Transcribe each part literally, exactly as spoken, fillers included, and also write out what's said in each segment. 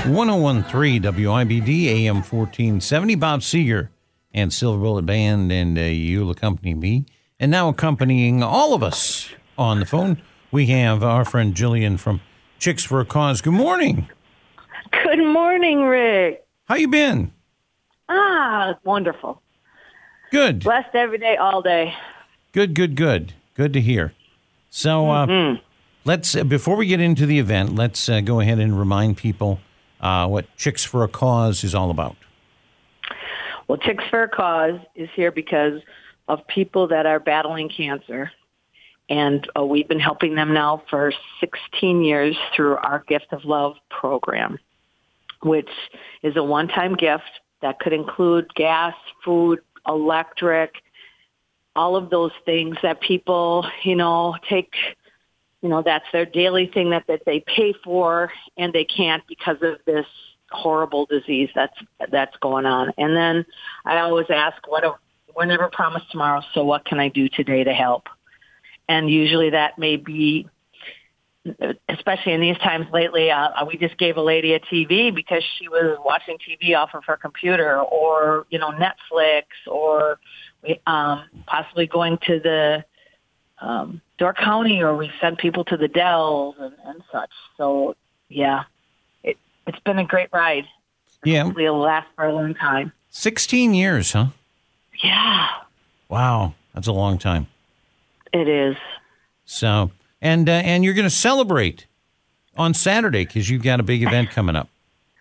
one oh one point three W I B D, A M fourteen seventy. Bob Seger and Silver Bullet Band, and uh, you'll accompany me. And now accompanying all of us on the phone, we have our friend Jillian from Chicks for a Cause. Good morning. Good morning, Rick. How you been? Ah, wonderful. Good. Blessed every day, all day. Good, good, good. Good to hear. So uh, mm-hmm. let's, uh, before we get into the event, let's uh, go ahead and remind people uh, what Chicks for a Cause is all about. Well, Chicks for a Cause is here because of people that are battling cancer. And uh, we've been helping them now for sixteen years through our Gift of Love program, which is a one-time gift that could include gas, food, electric, all of those things that people, you know, take, you know, that's their daily thing that, that they pay for, and they can't because of this horrible disease that's that's going on. And then I always ask, what a, we're never promised tomorrow, so what can I do today to help? And usually that may be, especially in these times lately, uh, we just gave a lady a T V because she was watching T V off of her computer, or, you know, Netflix, or um, possibly going to the um, Door County, or we send people to the Dells and, and such. So, yeah, it, it's been a great ride. Yeah. Hopefully it'll last for a long time. sixteen years, huh? Yeah. Wow. That's a long time. It is. So, and uh, and you're going to celebrate on Saturday because you've got a big event coming up.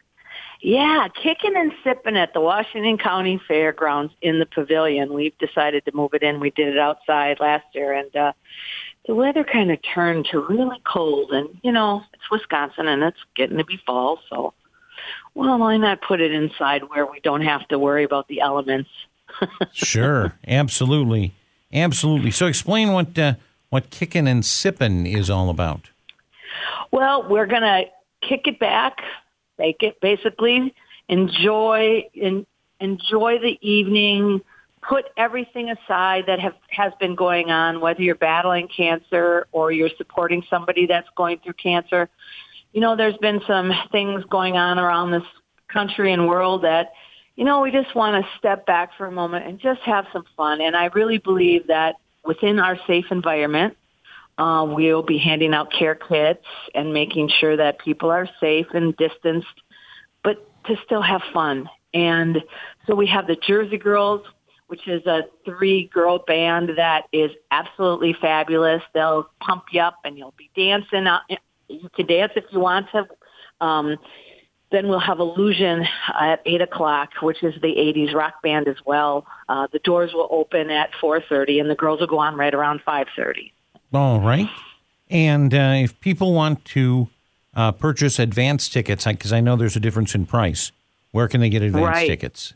Yeah, kicking and sipping at the Washington County Fairgrounds in the pavilion. We've decided to move it in. We did it outside last year, and uh, the weather kind of turned to really cold. And, you know, it's Wisconsin, and it's getting to be fall, so, well, why not put it inside where we don't have to worry about the elements? Sure, absolutely. Absolutely. So explain what uh, what kicking and sipping is all about. Well, we're going to kick it back, bake it, basically, enjoy in, enjoy the evening, put everything aside that have, has been going on, whether you're battling cancer or you're supporting somebody that's going through cancer. You know, there's been some things going on around this country and world that, you know, we just want to step back for a moment and just have some fun. And I really believe that within our safe environment, uh, we'll be handing out care kits and making sure that people are safe and distanced, but to still have fun. And so we have the Jersey Girls, which is a three-girl band that is absolutely fabulous. They'll pump you up and you'll be dancing. You can dance if you want to. Um, Then we'll have Illusion at eight o'clock, which is the eighties rock band as well. Uh, the doors will open at four thirty, and the girls will go on right around five thirty. All right. And uh, if people want to uh, purchase advance tickets, because I know there's a difference in price, where can they get advance right. tickets?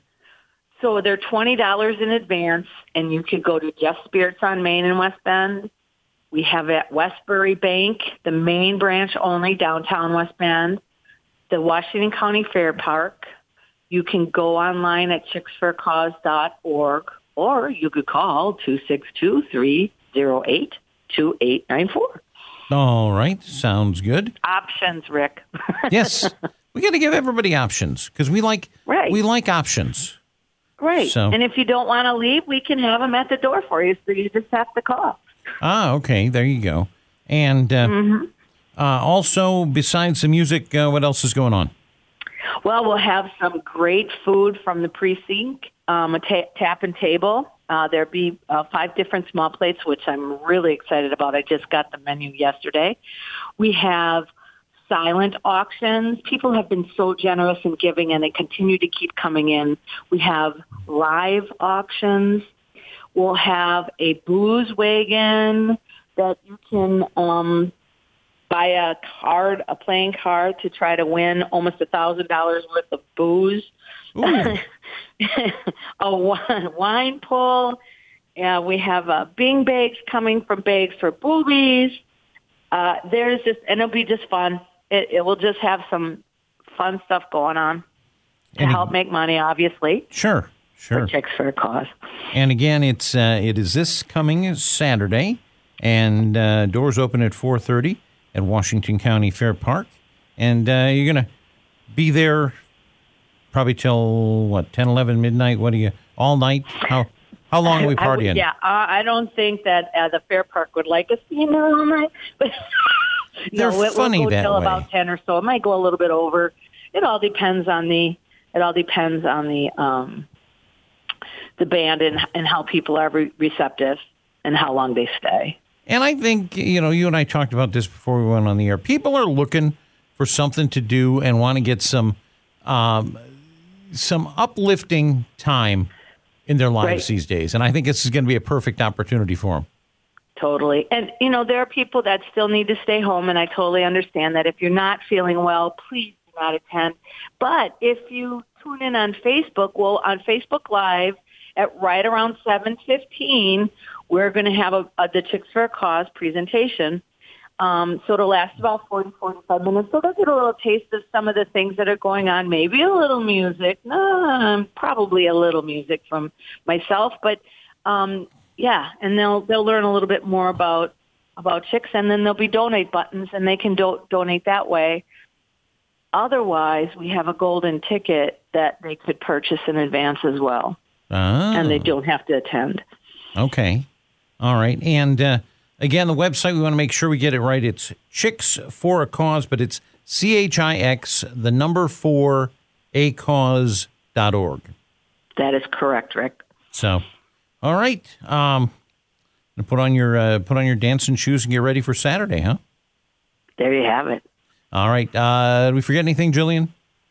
So they're twenty dollars in advance, and you could go to Jeff Spirits on Main in West Bend. We have at Westbury Bank, the main branch only, downtown West Bend. The Washington County Fair Park. You can go online at chicks for a cause dot org, or you could call two six two, three oh eight, two eight nine four. All right. Sounds good. Options, Rick. Yes. We got to give everybody options because we like right. we like options. Right. So, and if you don't want to leave, we can have them at the door for you, so you just have to call. Ah, okay. There you go. And uh, mm-hmm. Uh, also, besides the music, uh, what else is going on? Well, we'll have some great food from the precinct, um, a ta- tap and table. Uh, there'll be uh, five different small plates, which I'm really excited about. I just got the menu yesterday. We have silent auctions. People have been so generous in giving, and they continue to keep coming in. We have live auctions. We'll have a booze wagon that you can... Um, buy a card, a playing card, to try to win almost a thousand dollars worth of booze. A wine pull. Yeah, we have uh, Bing Bags coming from Bags for Boobies. Uh, there's just, and it'll be just fun. It, it will just have some fun stuff going on to and help it, make money, obviously. Sure, sure. For Chicks for a Cause. And again, it's uh, it is this coming Saturday, and uh, doors open at four thirty. At Washington County Fair Park. And uh, you're going to be there probably till, what, ten, eleven, midnight? What do you, all night? How how long are we partying? I would, yeah, uh, I don't think that uh, the Fair Park would like us being there all night. But They're no, it, funny we'll go that till way. about ten or so. It might go a little bit over. It all depends on the, it all depends on the, um, the band and, and how people are re- receptive and how long they stay. And I think, you know, you and I talked about this before we went on the air. People are looking for something to do and want to get some um, some uplifting time in their lives Right. these days. And I think this is going to be a perfect opportunity for them. Totally. And, you know, there are people that still need to stay home, and I totally understand that. If you're not feeling well, please do not attend. But if you tune in on Facebook, well, on Facebook Live at right around seven fifteen, we're going to have a, a the Chicks for a Cause presentation. Um, so it'll last about forty, forty-five minutes. So they'll get a little taste of some of the things that are going on, maybe a little music, no, probably a little music from myself. But, um, yeah, and they'll they'll learn a little bit more about about Chicks, and then there'll be donate buttons, and they can do- donate that way. Otherwise, we have a golden ticket that they could purchase in advance as well, Oh. and they don't have to attend. Okay. All right. And uh, again, the website, we want to make sure we get it right. It's Chicks for a Cause, but it's C H I X, the number four, a cause dot org. That is correct, Rick. So, all right. Um, put on your uh, put on your dancing shoes and get ready for Saturday, huh? There you have it. All right. Uh, did we forget anything, Jillian?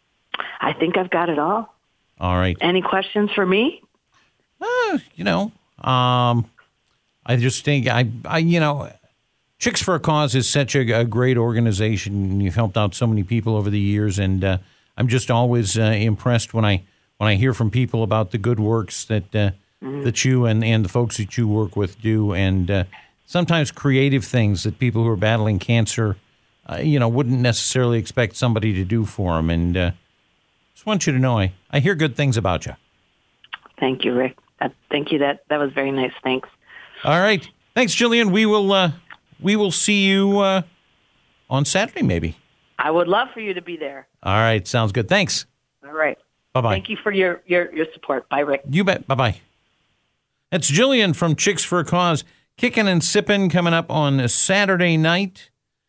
I think I've got it all. All right. Any questions for me? Uh, you know, um, I just think I, I, you know, Chicks for a Cause is such a, a great organization. You've helped out so many people over the years, and uh, I'm just always uh, impressed when I when I hear from people about the good works that uh, mm-hmm. that you and, and the folks that you work with do, and uh, sometimes creative things that people who are battling cancer, uh, you know, wouldn't necessarily expect somebody to do for them. And uh, just want you to know, I, I hear good things about you. Thank you, Rick. Uh, thank you. That that was very nice. Thanks. All right. Thanks, Jillian. We will uh, we will see you uh, on Saturday, maybe. I would love for you to be there. All right. Sounds good. Thanks. All right. Bye-bye. Thank you for your, your, your support. Bye, Rick. You bet. Bye-bye. That's Jillian from Chicks for a Cause. Kicking and Sipping coming up on Saturday night.